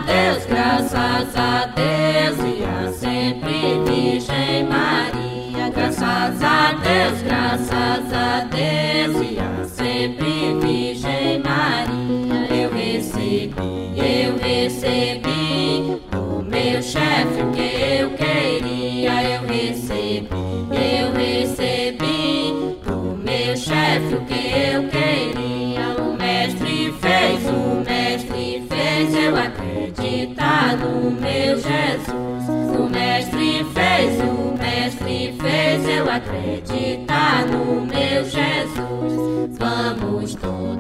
Deus, graças a Deus, e a sempre Virgem Maria. Graças a Deus, graças a Deus, e a sempre Virgem Maria. Eu recebi do meu chefe o que eu queria. Eu recebi do meu chefe o que eu queria. O mestre fez eu acreditar no meu Jesus. O mestre fez eu acreditar no meu Jesus. Vamos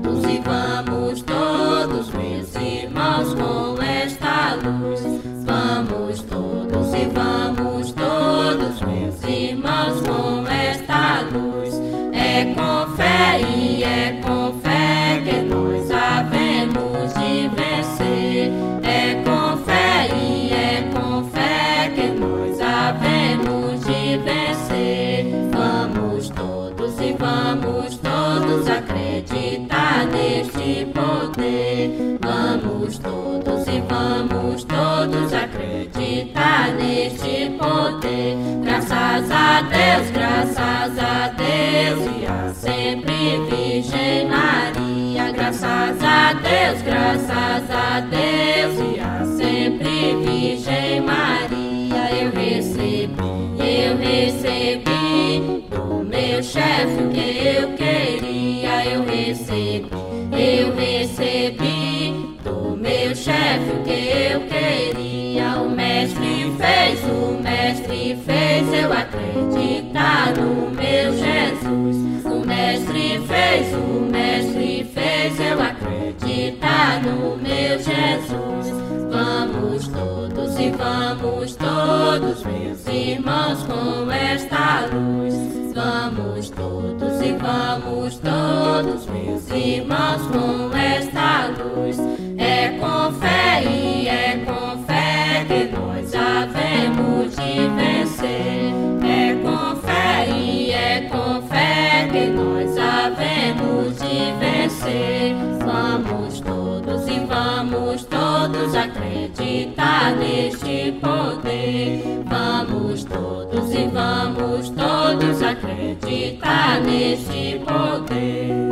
todos, meus irmãos, com esta luz. Vamos todos, meus irmãos, com esta luz. É com fé e é com fé que nós havemos de vencer. É com fé e é com fé que nós havemos de vencer. Vamos todos acreditar neste poder. Vamos todos acreditar neste poder. Graças a Deus, e a sempre Virgem Maria. Graças a Deus, e a sempre Virgem Maria. Eu recebi do meu chefe o que eu queria. Eu recebi do meu chefe o que eu queria. O mestre fez eu acreditar no meu Jesus. O mestre fez eu acreditar no meu Jesus. Vamos todos, meus irmãos, com esta luz. Vamos todos, meus irmãos, com esta luz. É com fé e é com fé que nós havemos de vencer. É com fé e é com fé que nós havemos de vencer. Vamos todos acreditar neste poder. Vamos todos acreditar neste poder.